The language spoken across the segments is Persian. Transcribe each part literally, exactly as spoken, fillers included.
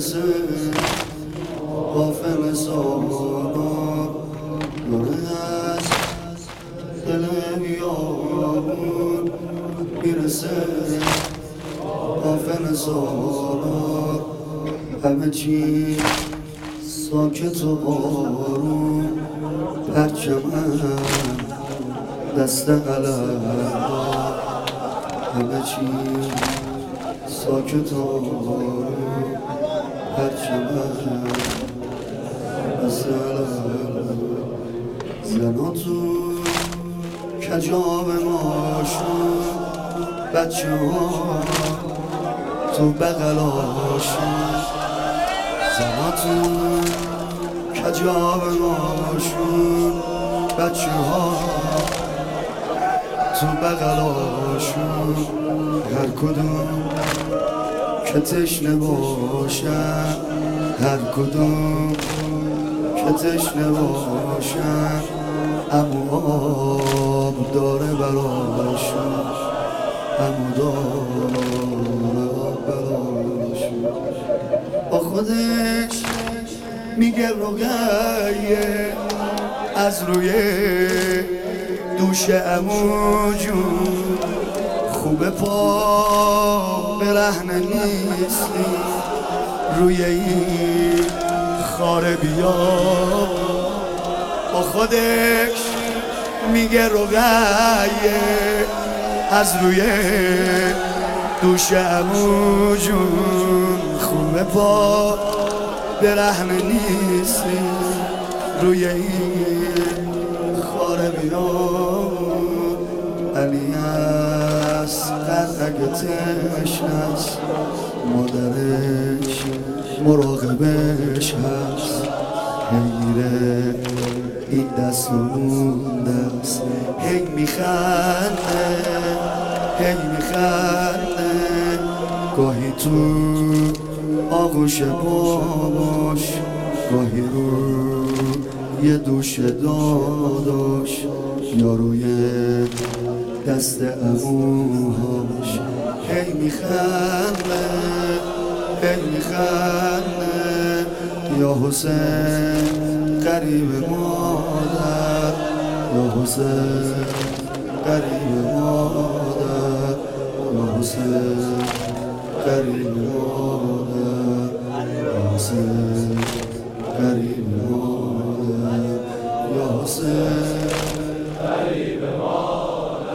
میرسه غافل سالار داره از دل بیابون میرسه غافل سالار همه چی ساکت و آروم پرچمم دست علم همه چی ساکت و آروم پرچمم دست علم زنا تو کجاب ماشون بچه ها تو بغلاشون زنا تو کجاب ماشون بچه ها تو بغلاشون هر کدوم که تشنه باشن هر کدوم که تشنه باشن امو آب داره براشون امو داره آب براشون با خودش میگه رقیه از روی دوش امو جون خوبه پا برهنه نیستی روی این خاره بیا با خودش میگه رقیه از روی دوش امو جون خوبه پا برهنه نیستی روی این خاره بیا علی اصغر اگه تشنست مادرش مراقبش هست میره این دست و اون دست هی میخنده هی میخنده گاهی تو آغوش باباش گاهی رو یه دوش داداش یا روی دست اموهاش هی میخنده هی میخنده یا حسین قریب مادر یا حسین قریب مادر یا حسین قریب مادر یا حسین قریب مادر یا حسین قریب مادر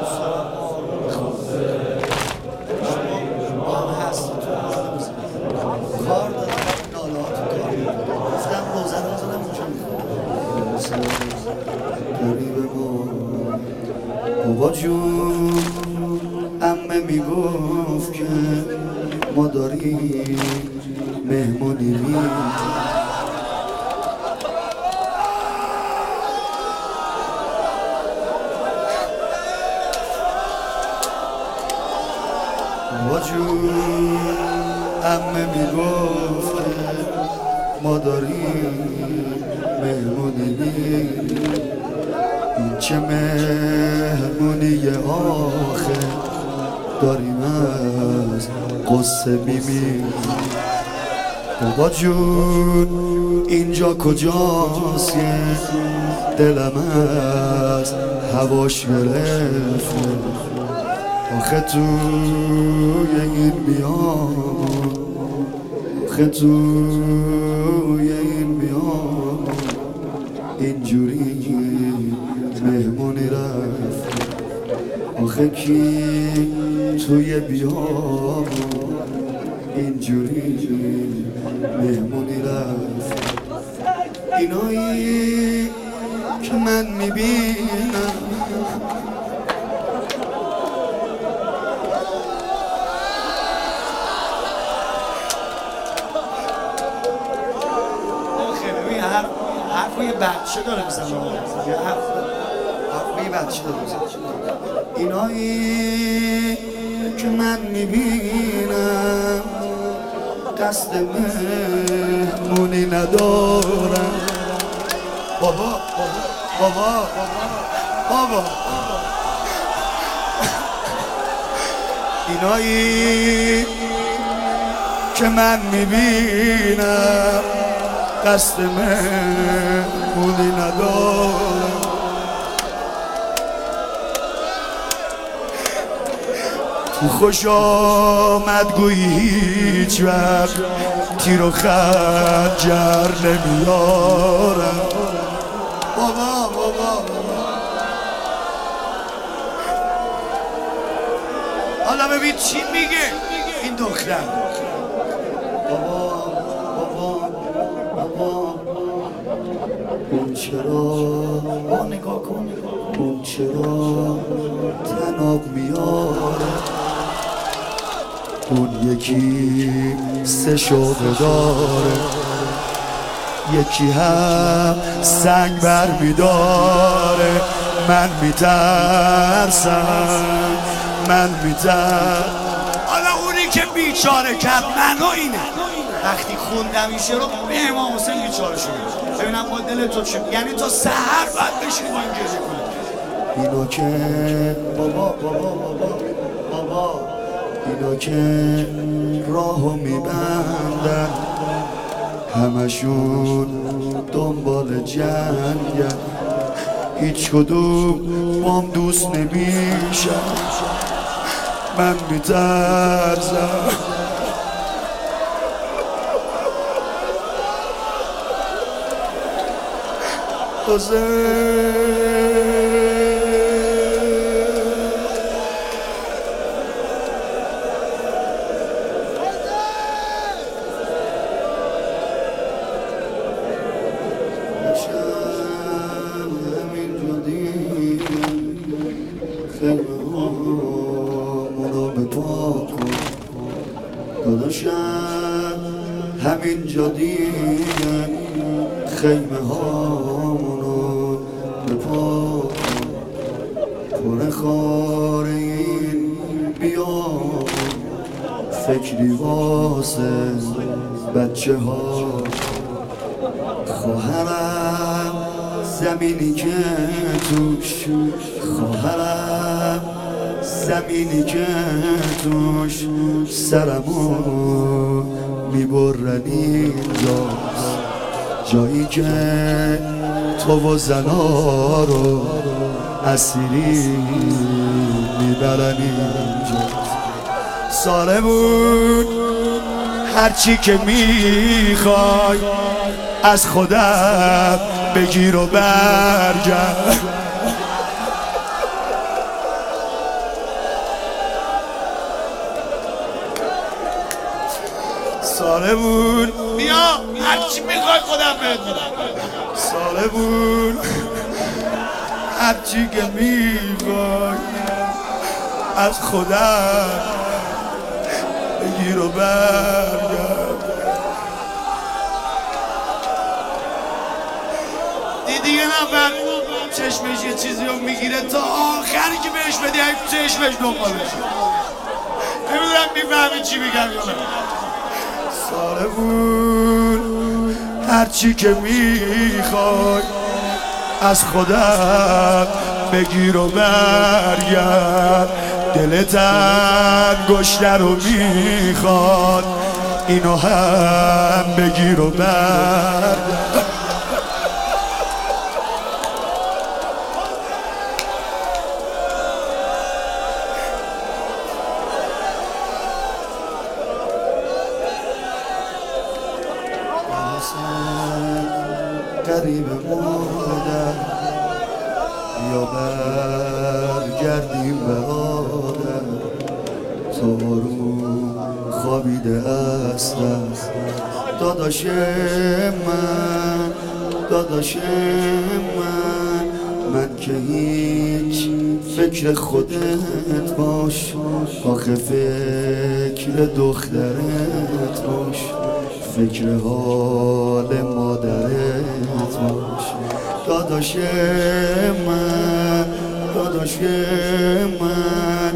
بابا جون عمه میگفت که ما داریم مهمونی میریم بابا جون عمه میگفت که ما داریم مهمونی میریم این چه مهمونی آخه داریم از قصه میمیریم بابا جون اینجا کجاست که دلم از هواش گرفته آخه توی این بیامون آخه توی این بیامون اینجوری مهمونی رفت آخه کی توی بیامون اینجوری مهمونی رفت اینایی که من میبینم حرف یه بچه داره میزنه یه حرف حرف یه بچه داره میزنه اینایی که من میبینم قصد مهمونی ندارم بابا بابا بابا اینایی که من میبینم دست مهمونی ندارم. تو خوش آمد گویی هیچ وقت تیر و خنجر نمیارم. بابا بابا حالا ببین چی میگه این دختر. بابا بابا بابا اون چرا با نگاه کن اون چرا تناب میاره، اون یکی سه شعبه داره، یکی هم سنگ بر میداره. من میترسم من میترسم. حالا اونی که بیچاره کرد منو اینه. وقتی خوندم این شعر رو به امام حسین بیچاره شد. ببینم با دل تو چه، یعنی تا سحر باید بشینی با این گریه کنی. اینو که بابا بابا بابا بابا اینو که راهو میبندن همشون دنبال جنگن، هیچ کدوم بام دوست نمیشن. من میترسم داداشم همین جا دیگه خیمه هامونو به پا پر خار این بیام، فکری واسه بچه ها. خواهرم زمینی که توش خواهرم زمینی که توش سرمو میبرن اینجاست، جایی که تو و زنا رو اسیری میبرن اینجاست. سالمون هرچی که میخوای از خودم بگیر و برگرد. سالمون بیا هرچی میخوای خودم بهت میدم. سالمون هرچی که میخوای از خودم بگیر و برگرد. دیدی یه نفر چشمش یه چیزی رو میگیره تا آخری که بهش بدی چشمش دنبالش. نمیدونم میفهمی چی میگم یا نه. سالمون هرچی که میخوای از خودت بگیر و برگرد. دلت انگشتر رو میخواد اینو هم بگیر و برگرد. قریب مادر یا برگردیم برادر، تو رو خوابیده هستم. داداش من داداش من من که هیچ فکر خودت باش، آخه فکر دخترت باش، فکر حال مادرت باش. داداش من داداش من